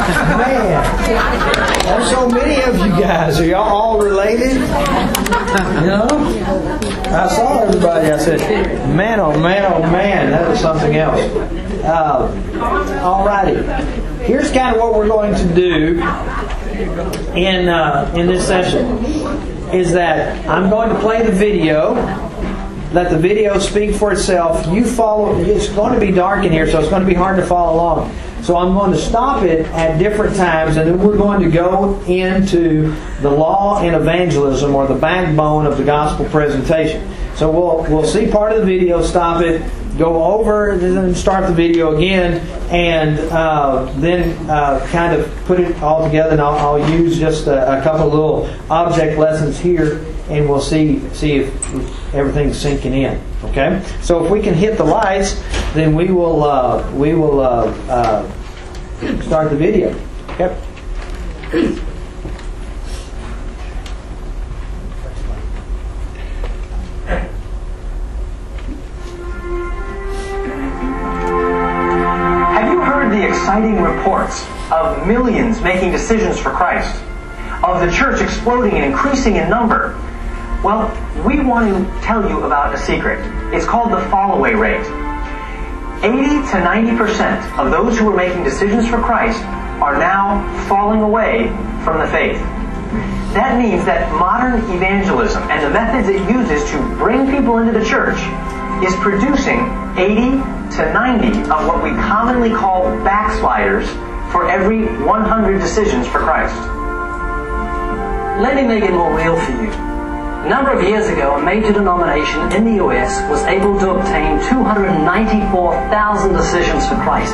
Man, there's so many of you guys. Are y'all all related? You know? I saw everybody. I said, man, oh man, oh man. That was something else. Alrighty. Here's kind of what we're going to do in this session. Is that I'm going to play the video. Let the video speak for itself. You follow. It's going to be dark in here, so it's going to be hard to follow along. So I'm going to stop it at different times, and then we're going to go into the law and evangelism, or the backbone of the gospel presentation. So we'll see part of the video, stop it, go over, and then start the video again, and then kind of put it all together. And I'll use just a couple of little object lessons here, and we'll see if everything's sinking in. Okay. So if we can hit the lights, then we will start the video. Okay. Exciting reports of millions making decisions for Christ, of the church exploding and increasing in number. Well, we want to tell you about a secret. It's called the fall-away rate. 80 to 90% of those who are making decisions for Christ are now falling away from the faith. That means that modern evangelism and the methods it uses to bring people into the church is producing 80 to 90 of what we commonly call backsliders for every 100 decisions for Christ. Let me make it more real for you. A number of years ago, a major denomination in the US was able to obtain 294,000 decisions for Christ.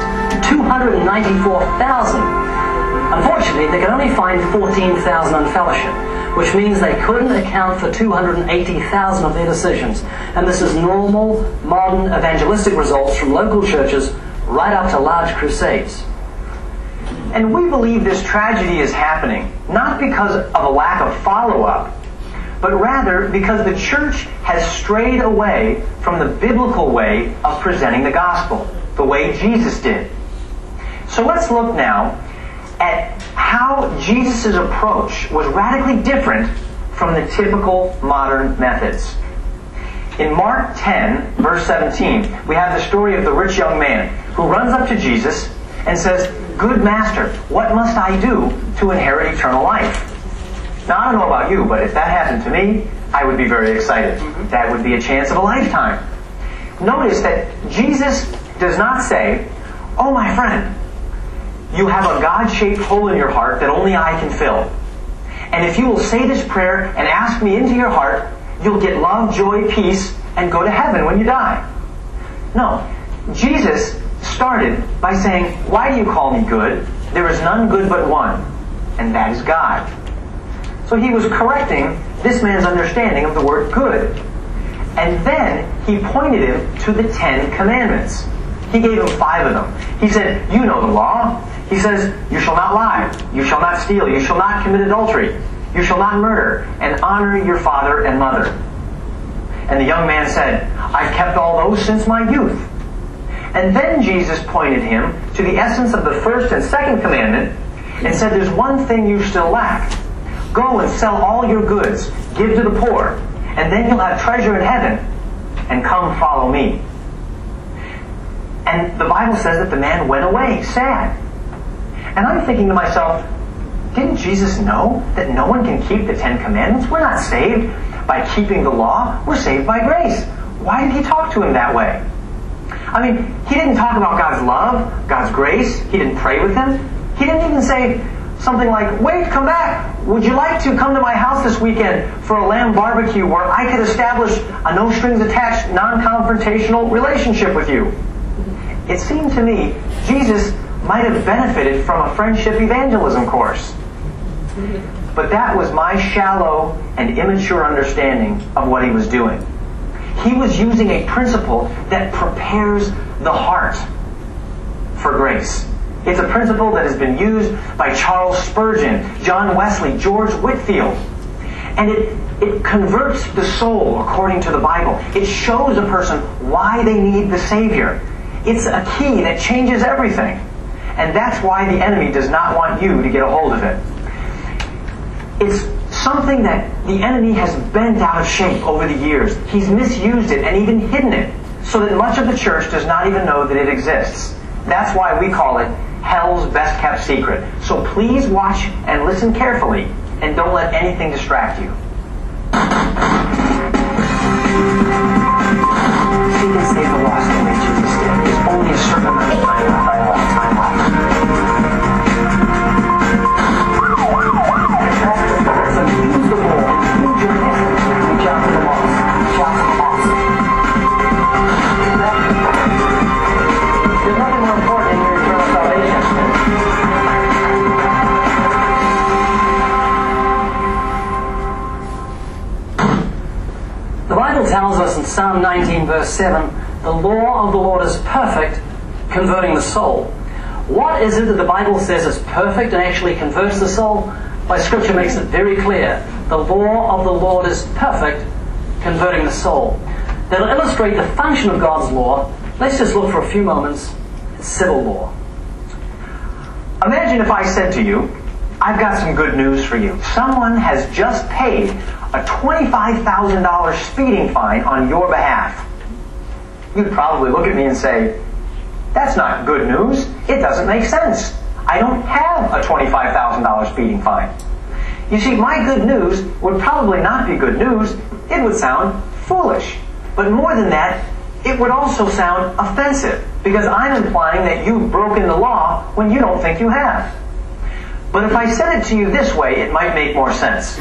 294,000! Unfortunately, they could only find 14,000 unfellowship, which means they couldn't account for 280,000 of their decisions. And this is normal, modern evangelistic results from local churches right up to large crusades. And we believe this tragedy is happening not because of a lack of follow-up, but rather because the church has strayed away from the biblical way of presenting the gospel, the way Jesus did. So let's look now at how Jesus' approach was radically different from the typical modern methods. In Mark 10, verse 17, we have the story of the rich young man who runs up to Jesus and says, "Good master, what must I do to inherit eternal life?" Now, I don't know about you, but if that happened to me, I would be very excited. That would be a chance of a lifetime. Notice that Jesus does not say, "Oh, my friend, you have a God-shaped hole in your heart that only I can fill. And if you will say this prayer and ask me into your heart, you'll get love, joy, peace, and go to heaven when you die." No. Jesus started by saying, "Why do you call me good? There is none good but one, and that is God." So he was correcting this man's understanding of the word good. And then he pointed him to the 10 Commandments. He gave him 5 of them. He said, "You know the law." He says, "You shall not lie. You shall not steal. You shall not commit adultery. You shall not murder. And honor your father and mother." And the young man said, "I've kept all those since my youth." And then Jesus pointed him to the essence of the first and second commandment and said, "There's one thing you still lack. Go and sell all your goods. Give to the poor. And then you'll have treasure in heaven. And come follow me." And the Bible says that the man went away sad. And I'm thinking to myself, didn't Jesus know that no one can keep the 10 Commandments? We're not saved by keeping the law. We're saved by grace. Why did he talk to him that way? I mean, he didn't talk about God's love, God's grace. He didn't pray with him. He didn't even say something like, "Wait, come back. Would you like to come to my house this weekend for a lamb barbecue where I could establish a no-strings-attached, non-confrontational relationship with you?" It seemed to me Jesus might have benefited from a friendship evangelism course. But that was my shallow and immature understanding of what he was doing. He was using a principle that prepares the heart for grace. It's a principle that has been used by Charles Spurgeon, John Wesley, George Whitefield. And it converts the soul according to the Bible. It shows a person why they need the Savior. It's a key that changes everything. And that's why the enemy does not want you to get a hold of it. It's something that the enemy has bent out of shape over the years. He's misused it and even hidden it, so that much of the church does not even know that it exists. That's why we call it hell's best kept secret. So please watch and listen carefully, and don't let anything distract you. Seek and save the lost in which Jesus did. There's only a certain amount of time left. So use the ball. Use your head. Reach out to the lost. Reach out to the lost. There's nothing more important than your eternal salvation. The Bible tells us in Psalm 19 verse 7, the law of the Lord is perfect, converting the soul. What is it that the Bible says is perfect and actually converts the soul? Why, Scripture makes it very clear. The law of the Lord is perfect, converting the soul. That'll illustrate the function of God's law. Let's just look for a few moments at civil law. Imagine if I said to you, I've got some good news for you. Someone has just paid a $25,000 speeding fine on your behalf. You'd probably look at me and say, that's not good news. It doesn't make sense. I don't have a $25,000 speeding fine. You see, my good news would probably not be good news. It would sound foolish. But more than that, it would also sound offensive, because I'm implying that you've broken the law when you don't think you have. But if I said it to you this way, it might make more sense.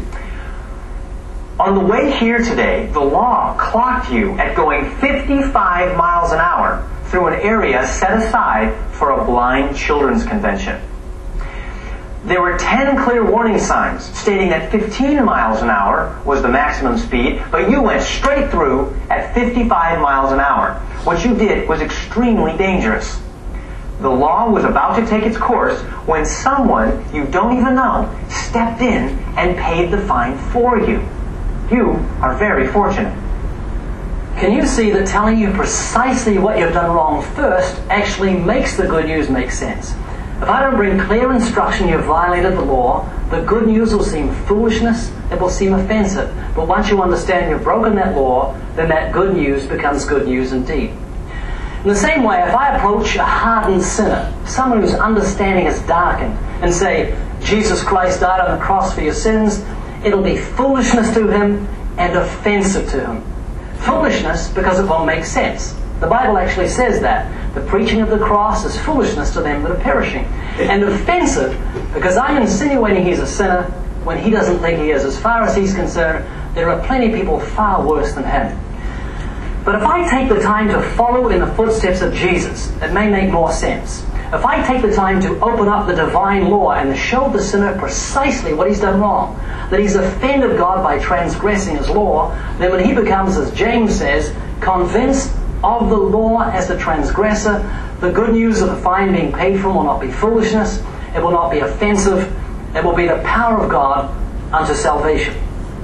On the way here today, the law clocked you at going 55 miles an hour through an area set aside for a blind children's convention. There were 10 clear warning signs stating that 15 miles an hour was the maximum speed, but you went straight through at 55 miles an hour. What you did was extremely dangerous. The law was about to take its course when someone you don't even know stepped in and paid the fine for you. You are very fortunate. Can you see that telling you precisely what you've done wrong first actually makes the good news make sense? If I don't bring clear instruction you've violated the law, the good news will seem foolishness, it will seem offensive. But once you understand you've broken that law, then that good news becomes good news indeed. In the same way, if I approach a hardened sinner, someone whose understanding is darkened, and say, Jesus Christ died on the cross for your sins, it'll be foolishness to him and offensive to him. Foolishness because it won't make sense. The Bible actually says that. The preaching of the cross is foolishness to them that are perishing. And offensive because I'm insinuating he's a sinner when he doesn't think he is. As far as he's concerned, there are plenty of people far worse than him. But if I take the time to follow in the footsteps of Jesus, it may make more sense. If I take the time to open up the divine law and to show the sinner precisely what he's done wrong, that he's offended God by transgressing his law, then when he becomes, as James says, convinced of the law as the transgressor, the good news of the fine being paid for him will not be foolishness, it will not be offensive, it will be the power of God unto salvation.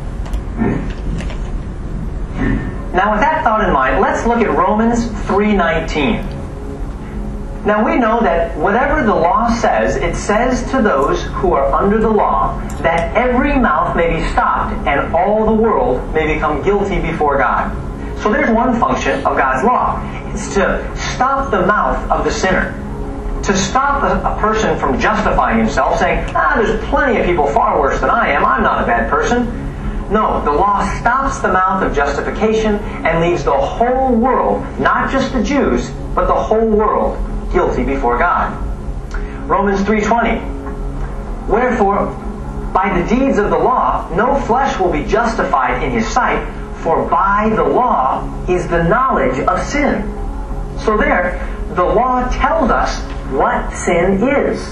Now with that thought in mind, let's look at Romans 3:19. Now we know that whatever the law says, it says to those who are under the law that every mouth may be stopped and all the world may become guilty before God. So there's one function of God's law. It's to stop the mouth of the sinner. To stop a person from justifying himself, saying, there's plenty of people far worse than I am, I'm not a bad person. No, the law stops the mouth of justification and leaves the whole world, not just the Jews, but the whole world, guilty before God. Romans 3:20. Wherefore, by the deeds of the law, no flesh will be justified in his sight, for by the law is the knowledge of sin. So there, the law tells us what sin is.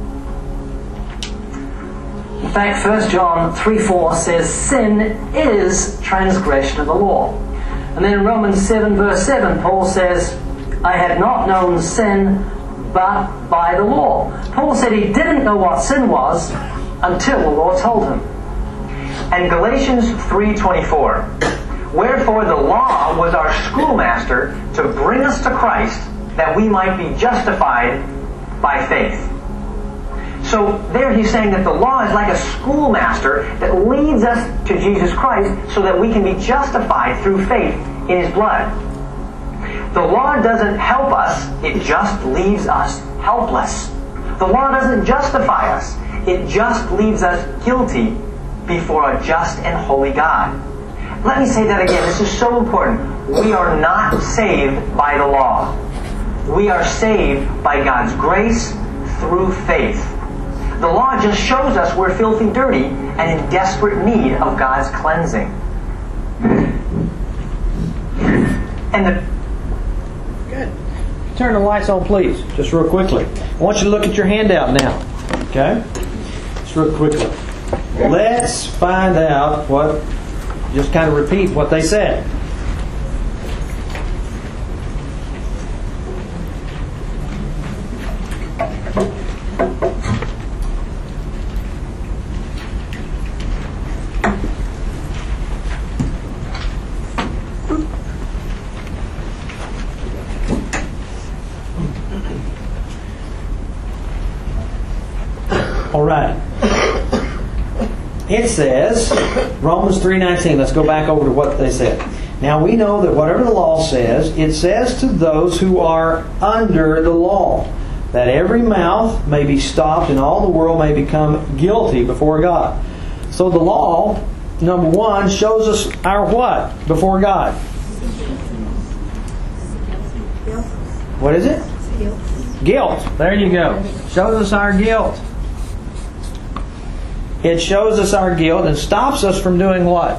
In fact, 1 John 3:4 says sin is transgression of the law. And then in Romans 7 verse 7, Paul says, I had not known sin but by the law. Paul said he didn't know what sin was until the law told him. And Galatians 3:24, wherefore the law was our schoolmaster to bring us to Christ, that we might be justified by faith. So there he's saying that the law is like a schoolmaster that leads us to Jesus Christ so that we can be justified through faith in His blood. The law doesn't help us, it just leaves us helpless. The law doesn't justify us, it just leaves us guilty before a just and holy God. Let me say that again, this is so important. We are not saved by the law. We are saved by God's grace through faith. The law just shows us we're filthy dirty and in desperate need of God's cleansing. Good. Turn the lights on, please, just real quickly. I want you to look at your handout now. Okay? Just real quickly. Let's find out what, just kind of repeat what they said. All right. It says, Romans 3:19. Let's go back over to what they said. Now we know that whatever the law says, it says to those who are under the law, that every mouth may be stopped and all the world may become guilty before God. So the law, number one, shows us our what before God? What is it? Guilt. There you go. Shows us our guilt. It shows us our guilt and stops us from doing what?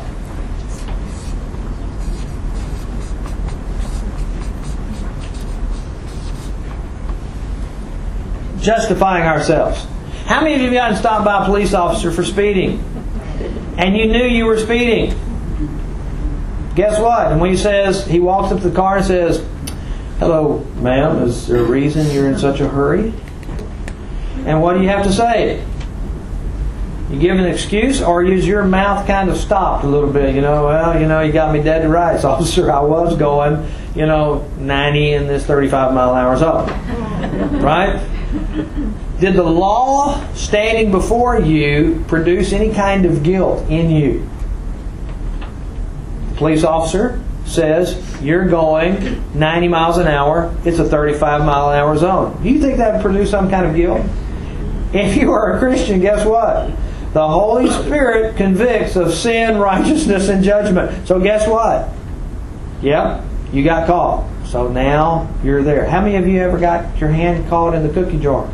Justifying ourselves. How many of you have gotten stopped by a police officer for speeding? And you knew you were speeding. Guess what? And when he walks up to the car and says, "Hello, ma'am, is there a reason you're in such a hurry?" And what do you have to say? You give an excuse, or is your mouth kind of stopped a little bit? You got me dead to rights, officer. I was going, 90 in this 35-mile-an-hour zone. Right? Did the law standing before you produce any kind of guilt in you? The police officer says you're going 90 miles an hour. It's a 35-mile-an-hour zone. Do you think that would produce some kind of guilt? If you are a Christian, guess what? The Holy Spirit convicts of sin, righteousness, and judgment. So guess what? Yep, you got caught. So now you're there. How many of you ever got your hand caught in the cookie jar?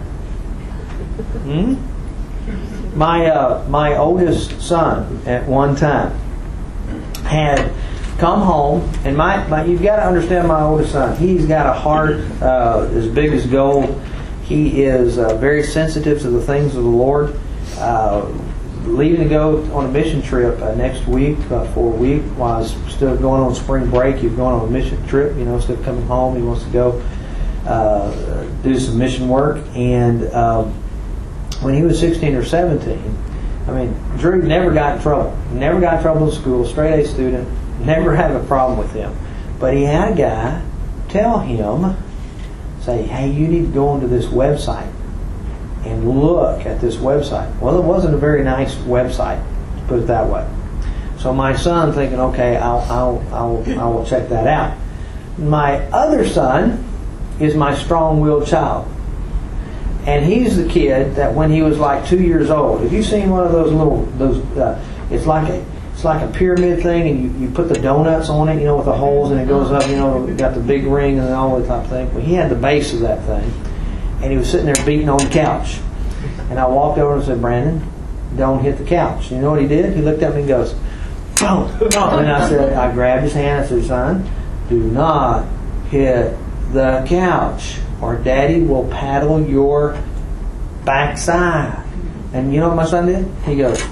My oldest son at one time had come home, and you've got to understand my oldest son. He's got a heart as big as gold. He is very sensitive to the things of the Lord. Leaving to go on a mission trip next week for a week while I was still going on spring break. He's going on a mission trip, instead of coming home. He wants to go do some mission work. And when he was 16 or 17, Drew never got in trouble. Never got in trouble in school, straight A student, never had a problem with him. But he had a guy tell him, say, "Hey, you need to go onto this website and look at this website." Well, it wasn't a very nice website, to put it that way. So my son thinking, okay, I will check that out. My other son is my strong-willed child, and he's the kid that when he was like 2 years old. Have you seen one of those it's like a pyramid thing, and you put the donuts on it, with the holes, and it goes up. You got the big ring and all that type of thing. Well, he had the base of that thing. And he was sitting there beating on the couch. And I walked over and said, "Brandon, don't hit the couch." You know what he did? He looked at me and goes, "Boom!" And I grabbed his hand and I said, "Son, do not hit the couch, or Daddy will paddle your backside." And you know what my son did? He goes,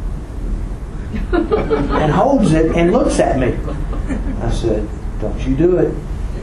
and holds it and looks at me. I said, "Don't you do it."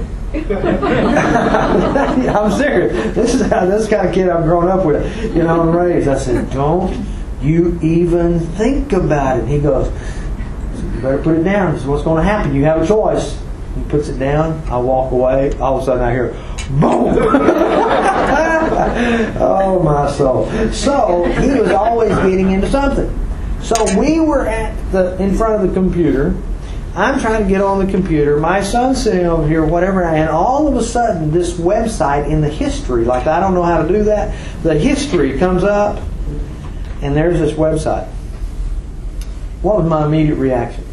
I'm serious. This is this kind of kid I've grown up with, and raised. I said, "Don't you even think about it." He goes, "You better put it down. This is what's going to happen. You have a choice." He puts it down. I walk away. All of a sudden I hear, boom. Oh, my soul. So, he was always getting into something. So, we were in front of the computer. I'm trying to get on the computer. My son's sitting over here, whatever. And all of a sudden, this website in the history, like I don't know how to do that, the history comes up, and there's this website. What was my immediate reaction?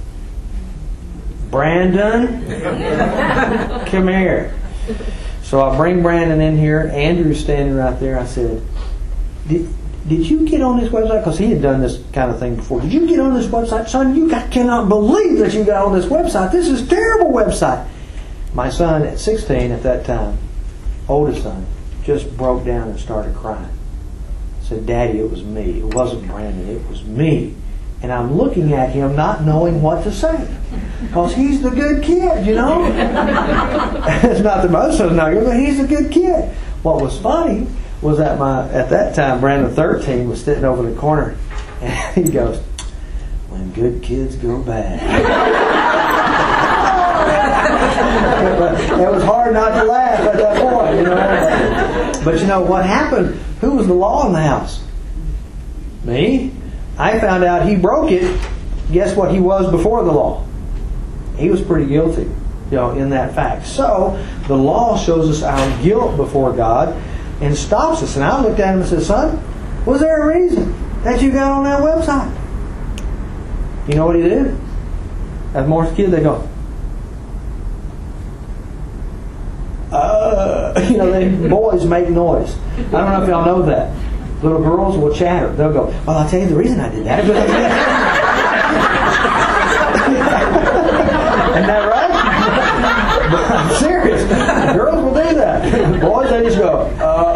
Brandon, come here. So I bring Brandon in here. Andrew's standing right there. I said, Did you get on this website? Because he had done this kind of thing before. Did you get on this website? Son, I cannot believe that you got on this website. This is a terrible website. My son, at 16 at that time, oldest son, just broke down and started crying. Said, Daddy, it was me. It wasn't Brandon. It was me. And I'm looking at him not knowing what to say. Because he's the good kid, you know. It's not the most of not good, but he's a good kid. What was funny was that at that time, Brandon 13 was sitting over in the corner. And he goes, when good kids go bad. It was hard not to laugh at that point, you know. But you know what happened? Who was the law in the house? Me. I found out he broke it. Guess what he was before the law? He was pretty guilty, you know, in that fact. So the law shows us our guilt before God and stops us. And I looked at him and said, son, was there a reason that you got on that website? You know what he did? As Morris kids, they go, you know, boys make noise. I don't know if y'all know that. Little girls will chatter. They'll go, well, I'll tell you the reason I did that. Isn't that right? But I'm serious. Girls will do that. Boys, they just go,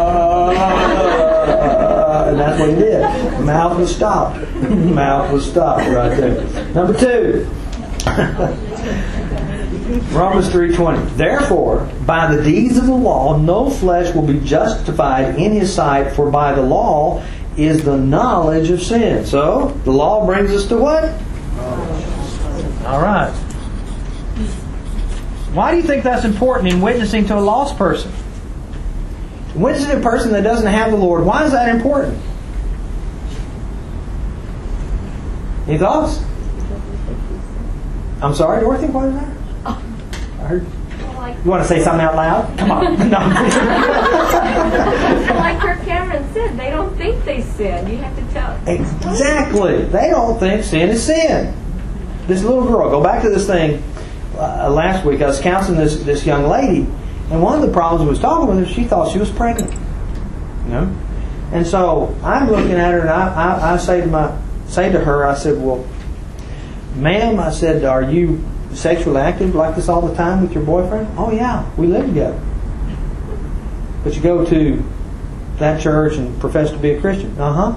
and that's what he did. Mouth was stopped. Mouth was stopped right there. Number 2. Romans 3:20. Therefore, by the deeds of the law, no flesh will be justified in his sight, for by the law is the knowledge of sin. So, the law brings us to what? All right. Why do you think that's important in witnessing to a lost person? Witnessing to a person that doesn't have the Lord, why is that important? Any thoughts? I'm sorry, Dorothy, what is that? I heard. You want to say something out loud? Come on. No. Like Kirk Cameron said, they don't think they sin. You have to tell. Exactly. They don't think sin is sin. This little girl, go back to this thing last week. I was counseling this young lady, and one of the problems I was talking with her, she thought she was pregnant. You know? And so I'm looking at her, and I say to her, I said, well, ma'am, I said, are you sexually active like this all the time with your boyfriend? Oh yeah, we live together. But you go to that church and profess to be a Christian.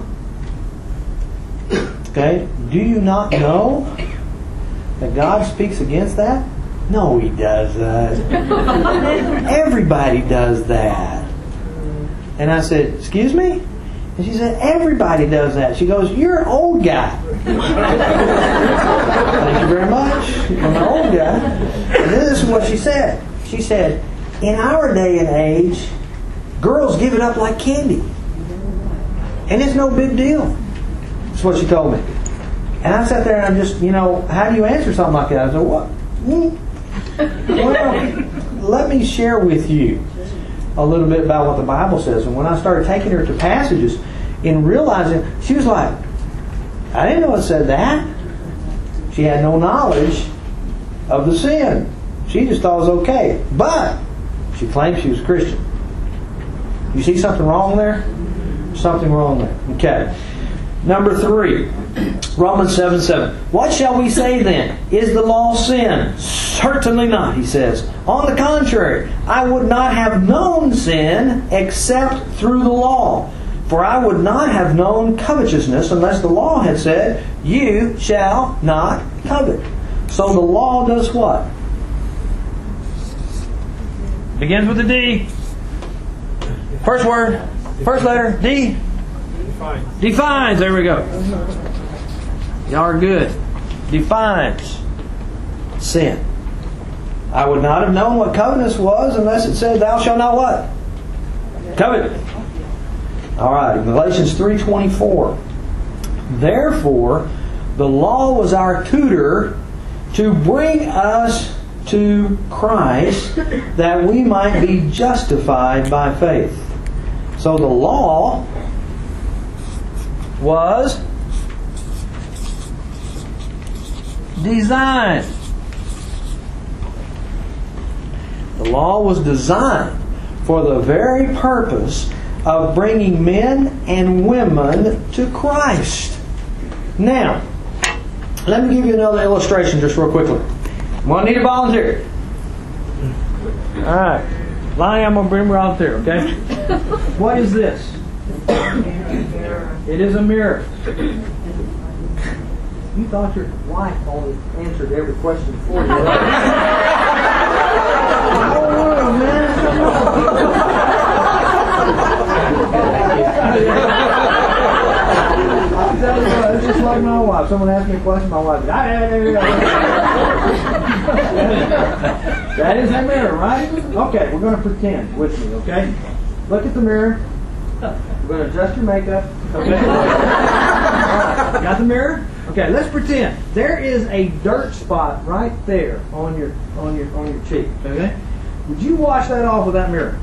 Okay, do you not know that God speaks against that? No, He doesn't. Everybody does that. And I said, excuse me? And she said, everybody does that. She goes, you're an old guy. Thank you very much. I'm an old guy. And this is what she said. She said, in our day and age, girls give it up like candy. And it's no big deal. That's what she told me. And I sat there and I just, you know, how do you answer something like that? I said, what? Well, let me share with you a little bit about what the Bible says. And when I started taking her to passages and realizing, she was like, I didn't know it said that. She had no knowledge of the sin. She just thought it was okay. But she claimed she was Christian. You see something wrong there? Something wrong there. Okay. Number 3. Romans 7:7. What shall we say then? Is the law sin? Certainly not, he says. On the contrary, I would not have known sin except through the law. For I would not have known covetousness unless the law had said, you shall not covet. So the law does what? Begins with a D. First word, first letter, D. Defines. There we go. Y'all are good. Defines sin. I would not have known what covetousness was unless it said, thou shalt not what? Covet. All right, Galatians 3:24. Therefore, the law was our tutor to bring us to Christ, that we might be justified by faith. So the law was designed. The law was designed for the very purpose of bringing men and women to Christ. Now, let me give you another illustration just real quickly. I'm going to need a volunteer. Alright. Lonnie, I'm going to bring a volunteer, okay? What is this? It is a mirror. You thought your wife only answered every question for you, right? Oh, man. I'll tell you what, it's just like my wife. Someone asks me a question, my wife goes, that is a mirror, right? Okay, we're going to pretend with me, okay? Look at the mirror. We're going to adjust your makeup. Okay? Right. Got the mirror? Okay, let's pretend there is a dirt spot right there on your cheek. Okay? Would you wash that off with that mirror?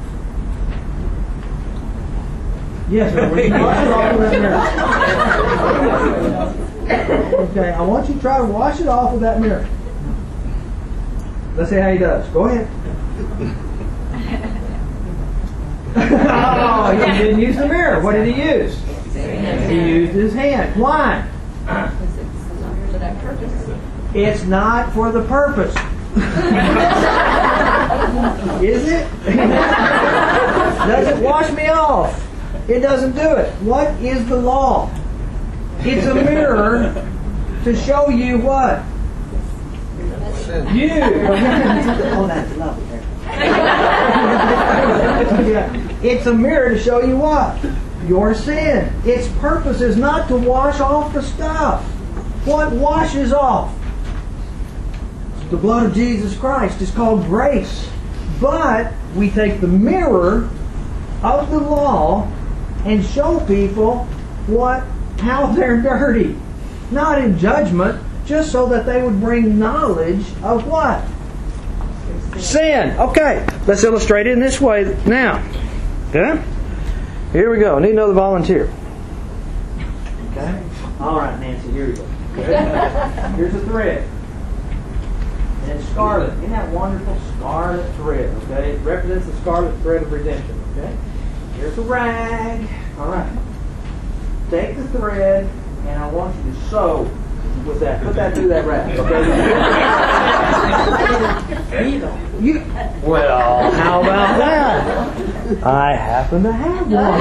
Yes, sir. Would you wash it off with that mirror? Okay, I want you to try to wash it off with that mirror. Let's see how he does. Go ahead. Oh, he didn't use the mirror. What did he use? He used his hand. Why? For that purpose. It's not for the purpose. Is it? Does it wash me off? It doesn't do it. What is the law? It's a mirror to show you what? You. Oh, that's lovely. It's a mirror to show you what? Your sin. Its purpose is not to wash off the stuff. What washes off? The blood of Jesus Christ is called grace. But we take the mirror of the law and show people how they're dirty. Not in judgment, just so that they would bring knowledge of what? Sin. Okay, let's illustrate it in this way now. Okay? Here we go. I need another volunteer. Okay? All right, Nancy, here we go. Okay? Here's a thread. And it's scarlet. Isn't that wonderful? Scarlet thread. Okay? It represents the scarlet thread of redemption. Okay? Here's a rag. All right. Take the thread, and I want you to sew with that. Put that through that rag. Okay? Well, how about that? I happen to have one.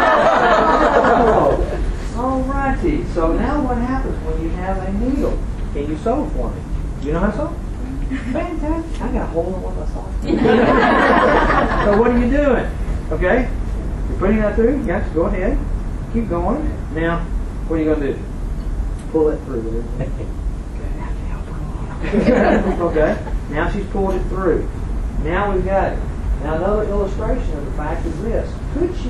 All righty. So now what happens when you have a needle? Can you sew for me? You know how to sew? Fantastic. I got a hole in one myself. So what are you doing? Okay? You're putting that through? Yes, go ahead. Keep going. Now, what are you going to do? Pull it through. Okay. Now she's pulled it through. Now we've got it. Now another illustration of the fact is this. Could she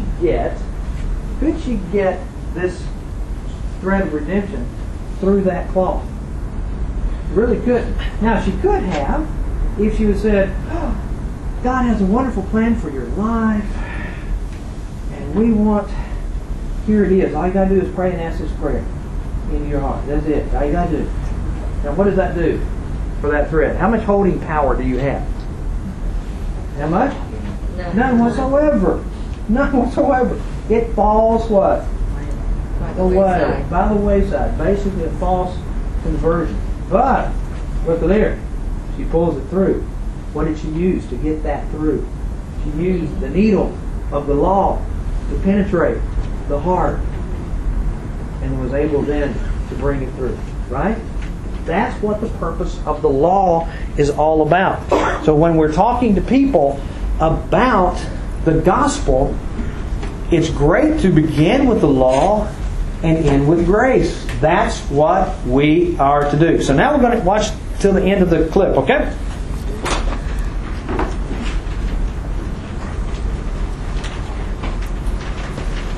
get this thread of redemption through that cloth? Really couldn't. Now she could have if she would have said, oh, God has a wonderful plan for your life, and we want, here it is. All you got to do is pray and ask this prayer in your heart. That's it. All you got to do. Now what does that do for that thread? How much holding power do you have? How much? None whatsoever. None whatsoever. It falls what? Away. By the wayside. Basically a false conversion. But, look there. She pulls it through. What did she use to get that through? She used the needle of the law to penetrate the heart and was able then to bring it through. Right? That's what the purpose of the law is all about. So when we're talking to people about the gospel, it's great to begin with the law and end with grace. That's what we are to do. So now we're going to watch till the end of the clip, okay?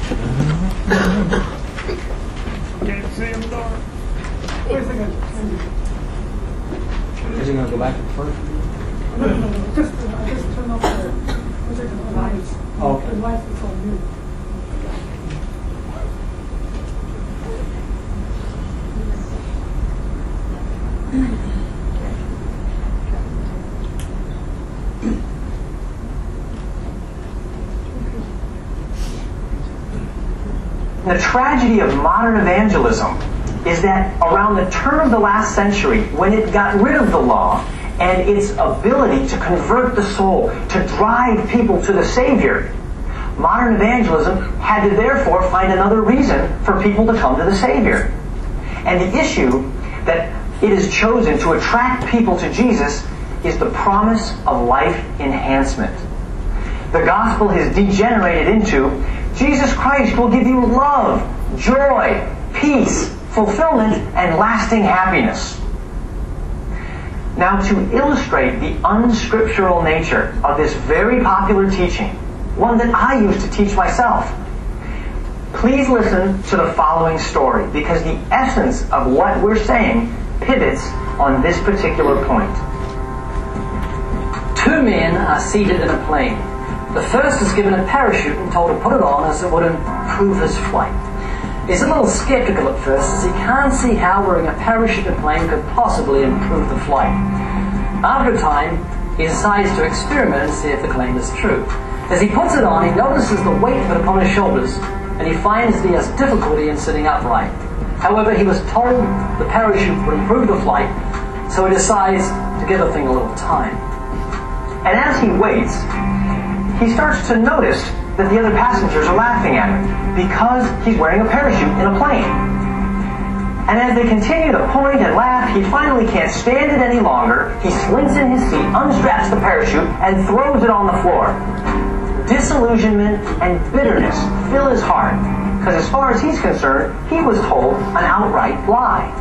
Can't see him dark. Is he going to go back to the first? No, just turn off the lights. Okay. The lights is on mute. The tragedy of modern evangelism is that around the turn of the last century, when it got rid of the law and its ability to convert the soul, to drive people to the Savior, modern evangelism had to therefore find another reason for people to come to the Savior. And the issue that it has chosen to attract people to Jesus is the promise of life enhancement. The gospel has degenerated into Jesus Christ will give you love, joy, peace, fulfillment, and lasting happiness. Now, to illustrate the unscriptural nature of this very popular teaching, one that I used to teach myself, please listen to the following story, because the essence of what we're saying pivots on this particular point. Two men are seated in a plane. The first is given a parachute and told to put it on as it would improve his flight. He's a little skeptical at first, as he can't see how wearing a parachute in a plane could possibly improve the flight. After a time, he decides to experiment and see if the claim is true. As he puts it on, he notices the weight of it upon his shoulders, and he finds that he has difficulty in sitting upright. However, he was told the parachute would improve the flight, so he decides to give the thing a little time. And as he waits, he starts to notice that the other passengers are laughing at him because he's wearing a parachute in a plane. And as they continue to point and laugh, he finally can't stand it any longer. He slinks in his seat, unstraps the parachute, and throws it on the floor. Disillusionment and bitterness fill his heart, because as far as he's concerned, he was told an outright lie.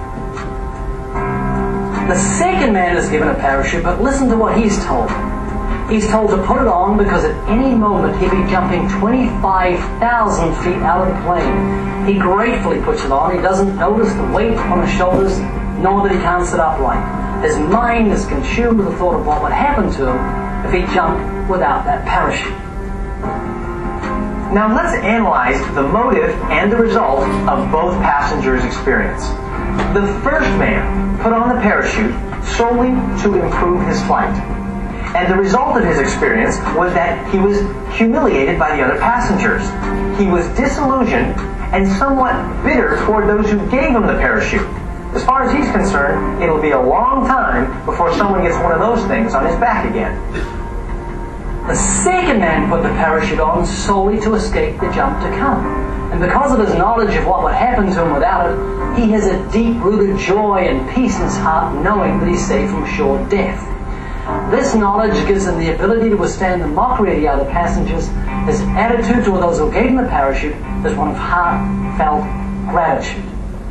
The second man is given a parachute, but listen to what he's told. He's told to put it on because at any moment he'd be jumping 25,000 feet out of the plane. He gratefully puts it on. He doesn't notice the weight on his shoulders, nor that he can't sit upright. His mind is consumed with the thought of what would happen to him if he jumped without that parachute. Now let's analyze the motive and the result of both passengers' experience. The first man put on the parachute solely to improve his flight. And the result of his experience was that he was humiliated by the other passengers. He was disillusioned and somewhat bitter toward those who gave him the parachute. As far as he's concerned, it'll be a long time before someone gets one of those things on his back again. The second man put the parachute on solely to escape the jump to come. And because of his knowledge of what would happen to him without it, he has a deep-rooted joy and peace in his heart knowing that he's saved from sure death. This knowledge gives him the ability to withstand the mockery of the other passengers. His attitude toward those who gave him the parachute is one of heartfelt gratitude.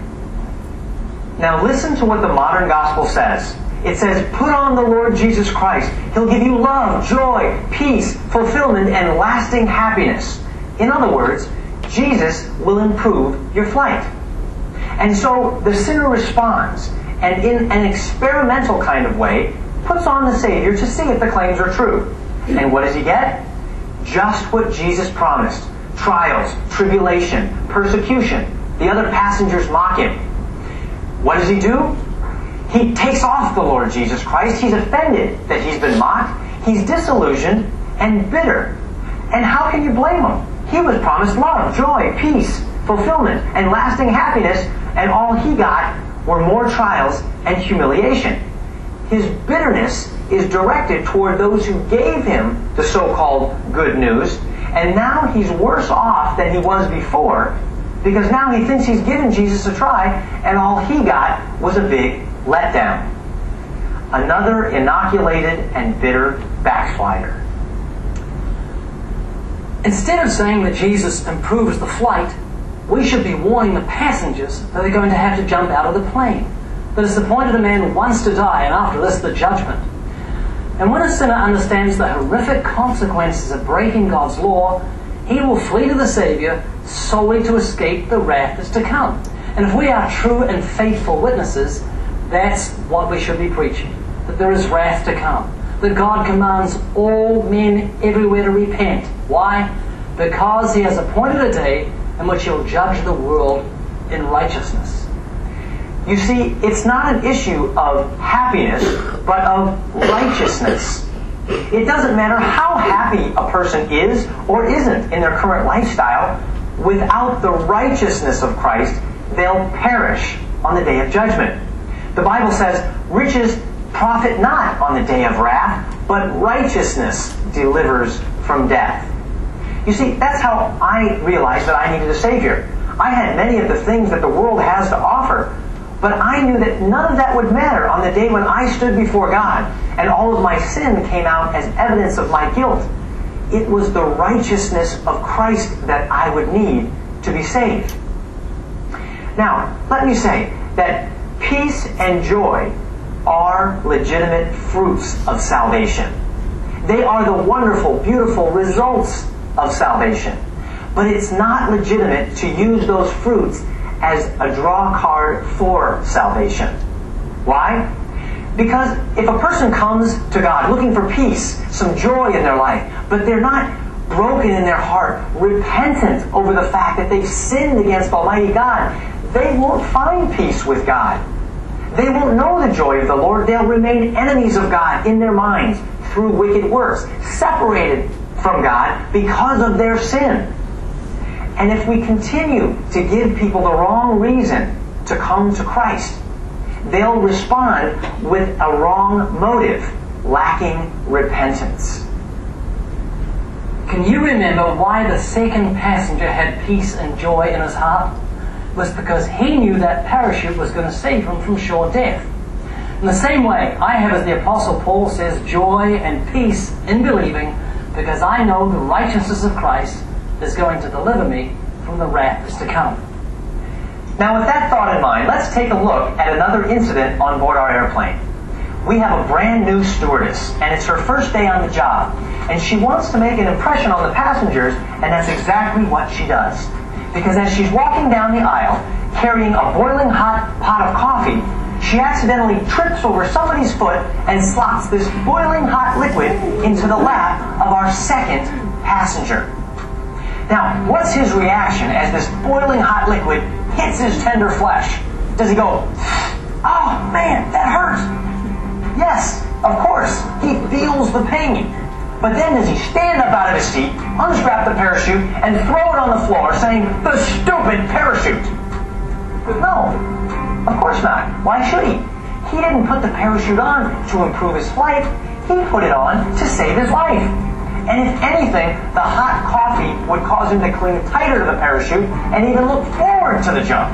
Now listen to what the modern gospel says. It says, put on the Lord Jesus Christ. He'll give you love, joy, peace, fulfillment, and lasting happiness. In other words, Jesus will improve your flight. And so the sinner responds, and in an experimental kind of way, puts on the Savior to see if the claims are true. And what does he get? Just what Jesus promised. Trials, tribulation, persecution. The other passengers mock him. What does he do? He takes off the Lord Jesus Christ. He's offended that he's been mocked. He's disillusioned and bitter. And how can you blame him? He was promised love, joy, peace, fulfillment, and lasting happiness, and all he got were more trials and humiliation. His bitterness is directed toward those who gave him the so-called good news, and now he's worse off than he was before, because now he thinks he's given Jesus a try, and all he got was a big letdown. Another inoculated and bitter backslider. Instead of saying that Jesus improves the flight, we should be warning the passengers that they're going to have to jump out of the plane. That it's appointed a man once to die, and after this the judgment. And when a sinner understands the horrific consequences of breaking God's law, he will flee to the Savior solely to escape the wrath that's to come. And if we are true and faithful witnesses, that's what we should be preaching. That there is wrath to come. That God commands all men everywhere to repent. Why? Because He has appointed a day in which He'll judge the world in righteousness. You see, it's not an issue of happiness, but of righteousness. It doesn't matter how happy a person is or isn't in their current lifestyle. Without the righteousness of Christ, they'll perish on the day of judgment. The Bible says, riches profit not on the day of wrath, but righteousness delivers from death. You see, that's how I realized that I needed a Savior. I had many of the things that the world has to offer, but I knew that none of that would matter on the day when I stood before God and all of my sin came out as evidence of my guilt. It was the righteousness of Christ that I would need to be saved. Now, let me say that peace and joy are legitimate fruits of salvation. They are the wonderful, beautiful results of salvation. But it's not legitimate to use those fruits as a draw card for salvation. Why? Because if a person comes to God looking for peace, some joy in their life, but they're not broken in their heart, repentant over the fact that they've sinned against Almighty God, they won't find peace with God. They won't know the joy of the Lord. They'll remain enemies of God in their minds through wicked works, separated from God because of their sin. And if we continue to give people the wrong reason to come to Christ, they'll respond with a wrong motive, lacking repentance. Can you remember why the second passenger had peace and joy in his heart? It was because he knew that parachute was going to save him from sure death. In the same way, I have, as the Apostle Paul says, joy and peace in believing, because I know the righteousness of Christ is going to deliver me from the wrath that's to come. Now, with that thought in mind, let's take a look at another incident on board our airplane. We have a brand new stewardess, and it's her first day on the job, and she wants to make an impression on the passengers, and that's exactly what she does. Because as she's walking down the aisle, carrying a boiling hot pot of coffee, she accidentally trips over somebody's foot and slops this boiling hot liquid into the lap of our second passenger. Now, what's his reaction as this boiling hot liquid hits his tender flesh? Does he go, "Oh man, that hurts"? Yes, of course, he feels the pain. But then does he stand up out of his seat, unstrap the parachute, and throw it on the floor, saying, "The stupid parachute"? No, of course not. Why should he? He didn't put the parachute on to improve his flight. He put it on to save his life. And if anything, the hot coffee would cause him to cling tighter to the parachute and even look forward to the jump.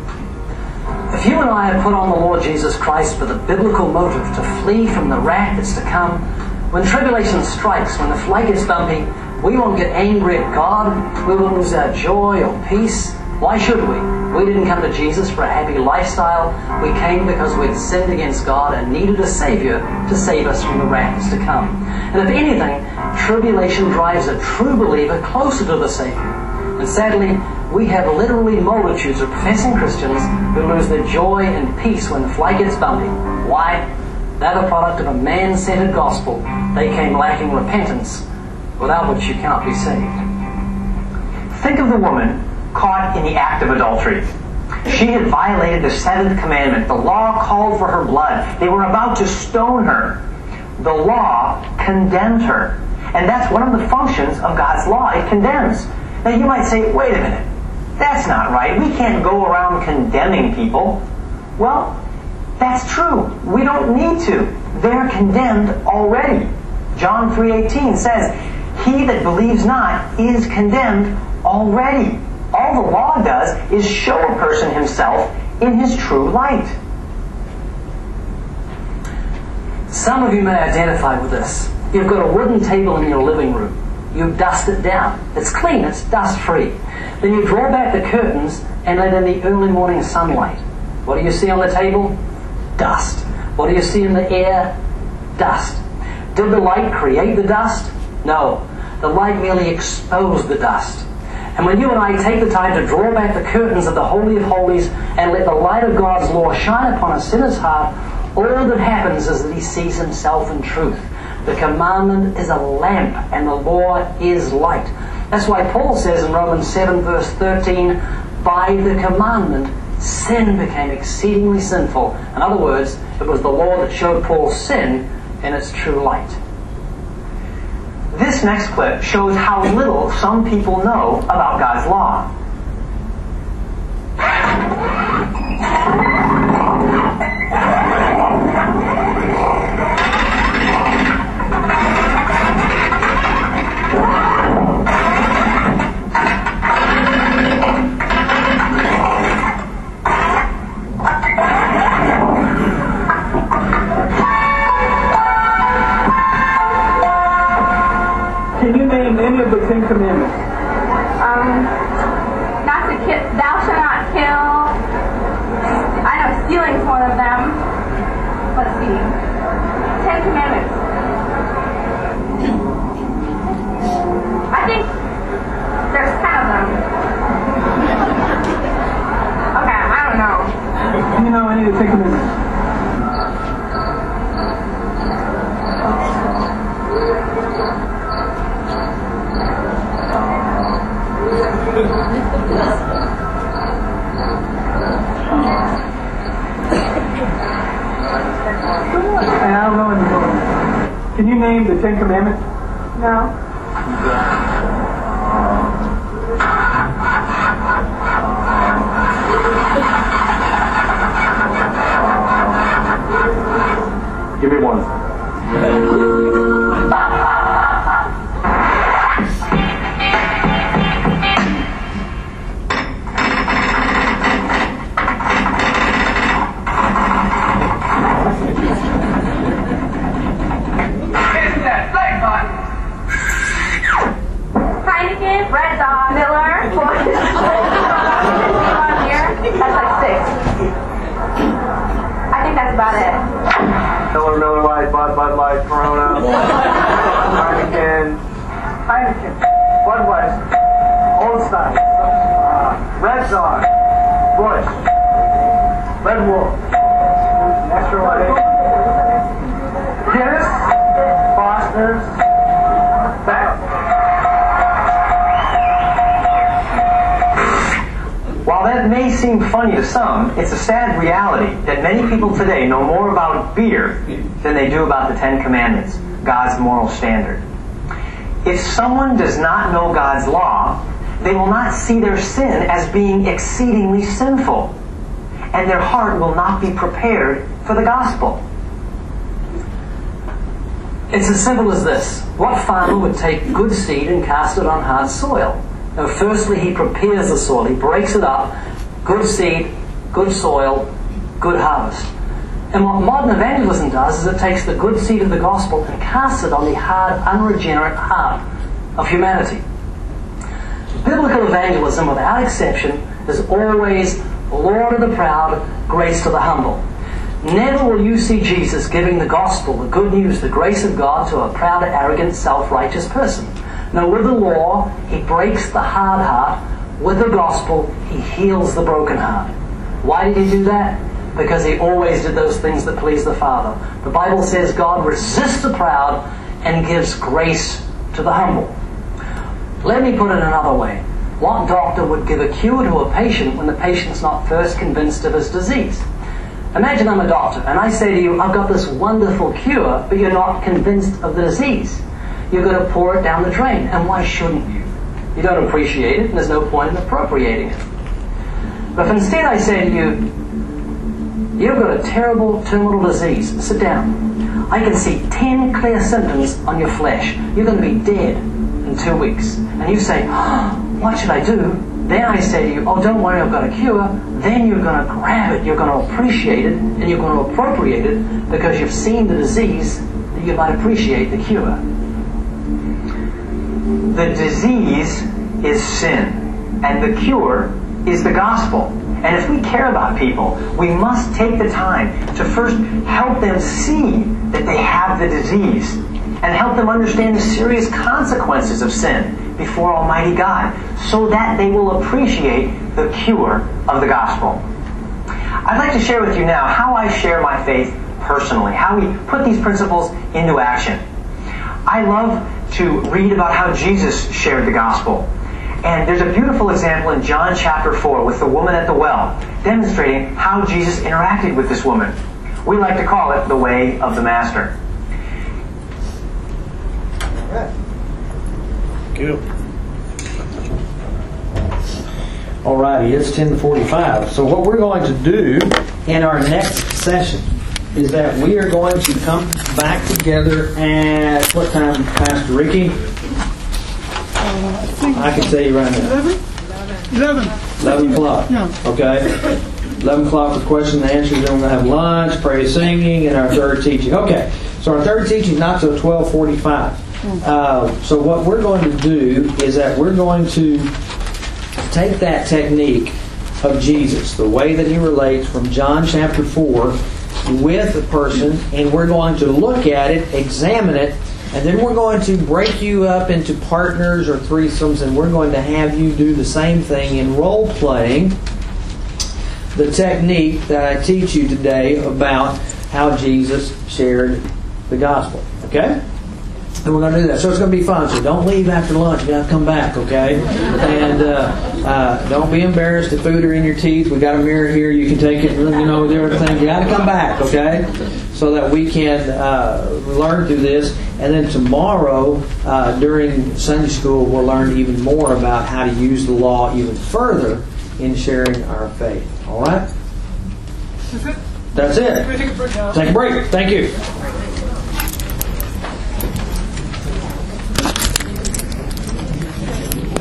If you and I have put on the Lord Jesus Christ with a biblical motive to flee from the wrath that's to come, when tribulation strikes, when the flight gets bumpy, we won't get angry at God, we won't lose our joy or peace. Why should we? We didn't come to Jesus for a happy lifestyle. We came because we'd sinned against God and needed a Savior to save us from the wrath that's to come. And if anything, tribulation drives a true believer closer to the Savior. And sadly, we have literally multitudes of professing Christians who lose their joy and peace when the flight gets bumpy. Why? They're the product of a man-centered gospel. They came lacking repentance, without which you cannot be saved. Think of the woman caught in the act of adultery. She had violated the seventh commandment. The law called for her blood. They were about to stone her. The law condemned her. And that's one of the functions of God's law. It condemns. Now you might say, wait a minute. That's not right. We can't go around condemning people. Well, that's true. We don't need to. They're condemned already. John 3:18 says, "He that believes not is condemned already." All the law does is show a person himself in his true light. Some of you may identify with this. You've got a wooden table in your living room. You dust it down. It's clean. It's dust-free. Then you draw back the curtains and let in the early morning sunlight. What do you see on the table? Dust. What do you see in the air? Dust. Did the light create the dust? No. The light merely exposed the dust. And when you and I take the time to draw back the curtains of the Holy of Holies and let the light of God's law shine upon a sinner's heart, all that happens is that he sees himself in truth. The commandment is a lamp and the law is light. That's why Paul says in Romans 7 verse 13, by the commandment, sin became exceedingly sinful. In other words, it was the law that showed Paul's sin in its true light. This next clip shows how little some people know about God's law. Can you name any of the Ten Commandments? Not to kill. Thou shalt not kill. I know stealing's one of them. Let's see. 10 Commandments. I think there's 10 of them. Okay, I don't know. Do you know any of the Ten Commandments? And I don't know anymore. Can you name the Ten Commandments? No. Give me one. Heineken, Red Dog, Miller, that's like 6. I think that's about it. Miller Lite, Bud Light, Corona, Heineken, Budweiser, Old Style, Red Dog, Busch, Red Wolf, Natural Light, Guinness, Foster's, Beck. While that may seem funny to some, it's a sad reality that many people today know more about beer than they do about the Ten Commandments, God's moral standard. If someone does not know God's law, they will not see their sin as being exceedingly sinful, and their heart will not be prepared for the gospel. It's as simple as this. What farmer would take good seed and cast it on hard soil? Now, firstly, he prepares the soil. He breaks it up. Good seed, good soil, good harvest. And what modern evangelism does is it takes the good seed of the gospel and casts it on the hard, unregenerate heart of humanity. Biblical evangelism, without exception, is always law to the proud, grace to the humble. Never will you see Jesus giving the gospel, the good news, the grace of God to a proud, arrogant, self-righteous person. No, with the law, he breaks the hard heart. With the gospel, he heals the broken heart. Why did he do that? Because he always did those things that please the Father. The Bible says God resists the proud and gives grace to the humble. Let me put it another way. What doctor would give a cure to a patient when the patient's not first convinced of his disease? Imagine I'm a doctor and I say to you, I've got this wonderful cure, but you're not convinced of the disease. You're going to pour it down the drain. And why shouldn't you? You don't appreciate it, and there's no point in appropriating it. But if instead I say to you, you've got a terrible terminal disease, sit down. I can see 10 clear symptoms on your flesh. You're going to be dead in 2 weeks. And you say, what should I do? Then I say to you, oh, don't worry, I've got a cure. Then you're going to grab it, you're going to appreciate it, and you're going to appropriate it because you've seen the disease that you might appreciate the cure. The disease is sin, and the cure is the gospel. And if we care about people, we must take the time to first help them see that they have the disease, and help them understand the serious consequences of sin before Almighty God, so that they will appreciate the cure of the gospel. I'd like to share with you now how I share my faith personally, how we put these principles into action. I love to read about how Jesus shared the gospel. And there's a beautiful example in John chapter 4 with the woman at the well, demonstrating how Jesus interacted with this woman. We like to call it the way of the Master. All right. Good. Alrighty, it's 10:45. So what we're going to do in our next session is that we are going to come back together at what time, Pastor Ricky? I can tell you right now. 11 o'clock. Yeah. Okay. 11 o'clock for question and answers. Then we're going to have lunch, praise singing, and our third teaching. Okay. So our third teaching is not till 12:45. So what we're going to do is that we're going to take that technique of Jesus, the way that He relates from John chapter 4 with a person, and we're going to look at it, examine it, and then we're going to break you up into partners or threesomes, and we're going to have you do the same thing in role-playing the technique that I teach you today about how Jesus shared the gospel. Okay? And we're going to do that. So it's going to be fun. So don't leave after lunch. You got to come back, okay? And don't be embarrassed if food are in your teeth. We got a mirror here. You can take it. You know, everything. You got to come back, okay? So that we can learn through this. And then tomorrow, during Sunday school, we'll learn even more about how to use the law even further in sharing our faith. All right? That's it. That's it. We're going to take a break now. Take a break. Thank you.